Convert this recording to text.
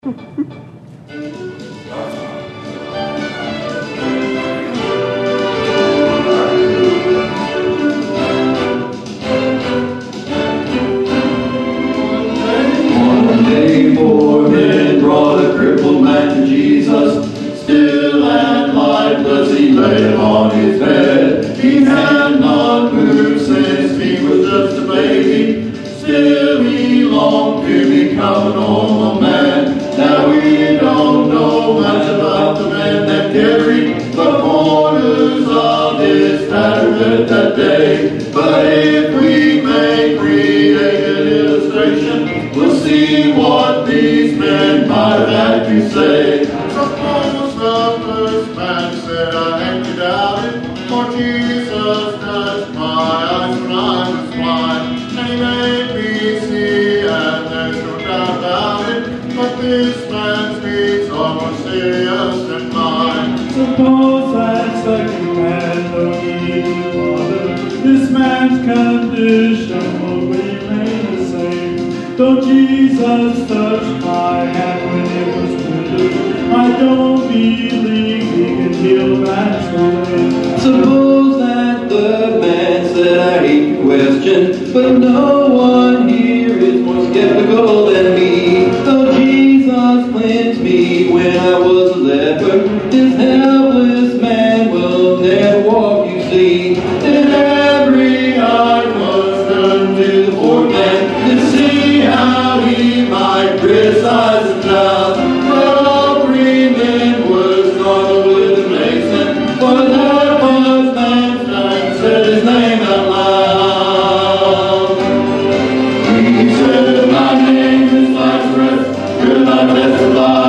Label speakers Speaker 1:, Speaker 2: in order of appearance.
Speaker 1: One day four men brought a crippled man to Jesus. Still and lifeless he lay upon his bed. He had not moved since he was just a baby. Still he longed to become a normal man. Now we don't know much about the man that carried the borders of his tattered bed that day. But if we may create an illustration, we'll see what these men might have had to say. Suppose the first man said, I hate to doubt it, for Jesus touched my eyes when I was blind, and he made me see, and there's no doubt about it. But this man's needs are more serious than mine.
Speaker 2: Suppose that second man don't need to bother. This man's condition will remain the same. Though Jesus touched my hand when it was withered, I don't believe he can heal that soul.
Speaker 1: Suppose that the man said, I hate to question, but no one here is more skeptical than me. Though Jesus cleansed me when I was a leper, this helpless man will never walk, you see. And every eye was turned to the poor man to see how he might criticize the child. But all three men were startled with amazement, for that was man's time said his name out loud. He said, my name is Lazarus, could I testify?